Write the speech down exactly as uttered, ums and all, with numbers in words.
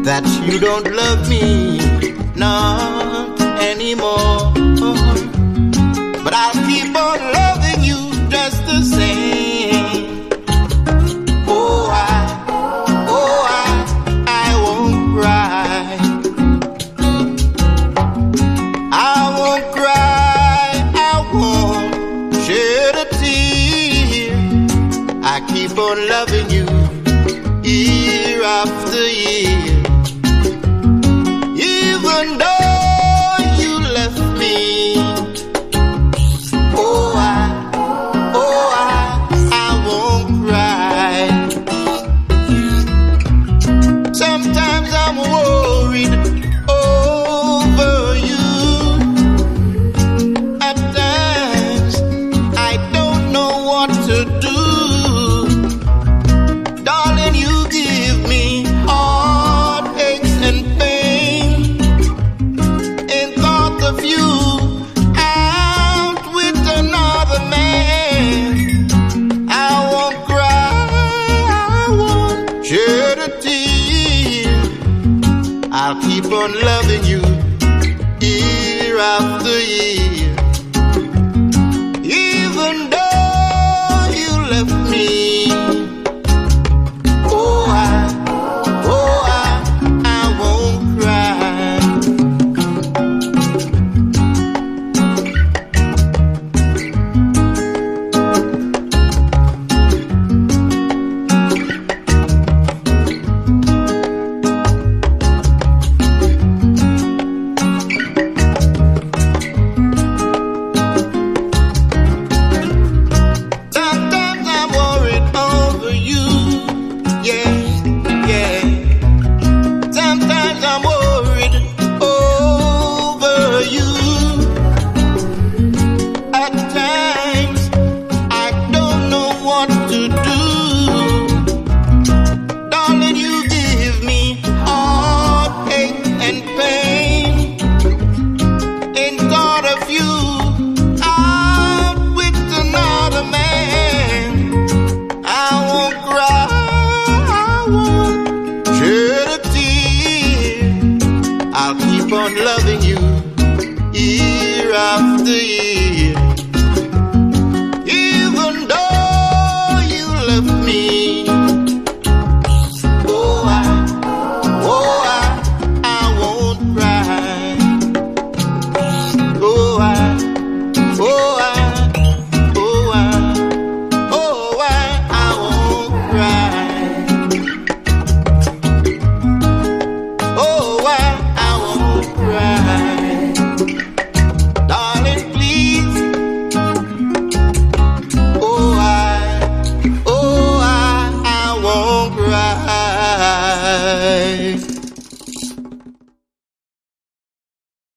that you don't love me, not anymore. But I'll keep on loving you just the same. Oh, I, oh, I, I won't cry. I won't cry, I won't shed a tear. I keep on loving you year after year. Even though you left me, oh I, oh I, I won't cry. Sometimes I'm worried over you. At times I don't know what to do. Darling, you give me heartaches and pain. In thought of you out with another man, I won't cry, I won't shed a tear. I'll keep on loving you year after year. Even though you left me, oh I, oh I, I won't cry. Sometimes I'm worried over you, yeah, yeah. Sometimes I'm worried over you. At times I don't know what to do. Darling, you give me heartache and pain. In thought of you out with another man, I won't cry, I won't shed a tear. I'll keep on loving you year after year.